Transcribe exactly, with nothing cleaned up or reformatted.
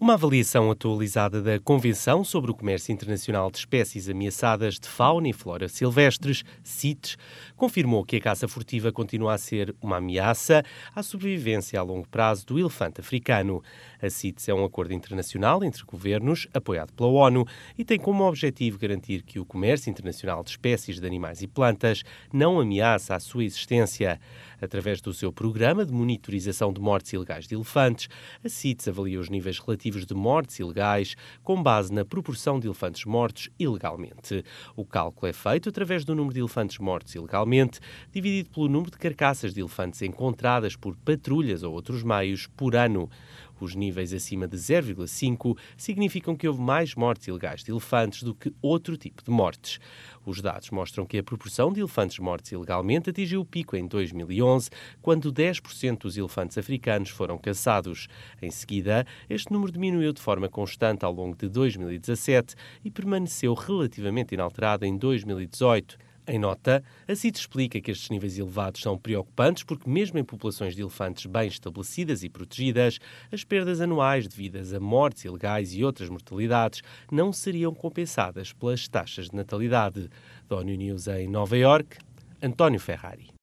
Uma avaliação atualizada da Convenção sobre o Comércio Internacional de Espécies Ameaçadas de Fauna e Flora Silvestres, CITES, confirmou que a caça furtiva continua a ser uma ameaça à sobrevivência a longo prazo do elefante africano. A CITES é um acordo internacional entre governos, apoiado pela ONU, e tem como objetivo garantir que o comércio internacional de espécies de animais e plantas não ameaça a sua existência. Através do seu programa de monitorização de mortes ilegais de elefantes, a CITES avalia os níveis relativos de mortes ilegais com base na proporção de elefantes mortos ilegalmente. O cálculo é feito através do número de elefantes mortos ilegalmente, dividido pelo número de carcaças de elefantes encontradas por patrulhas ou outros meios por ano. Os níveis acima de zero vírgula cinco significam que houve mais mortes ilegais de elefantes do que outro tipo de mortes. Os dados mostram que a proporção de elefantes mortos ilegalmente atingiu o pico em dois mil e onze, quando dez por cento dos elefantes africanos foram caçados. Em seguida, este número diminuiu de forma constante ao longo de dois mil e dezassete e permaneceu relativamente inalterado em dois mil e dezoito. Em nota, a CITES explica que estes níveis elevados são preocupantes porque, mesmo em populações de elefantes bem estabelecidas e protegidas, as perdas anuais devidas a mortes ilegais e outras mortalidades não seriam compensadas pelas taxas de natalidade. Da ONU News em Nova Iorque, António Ferrari.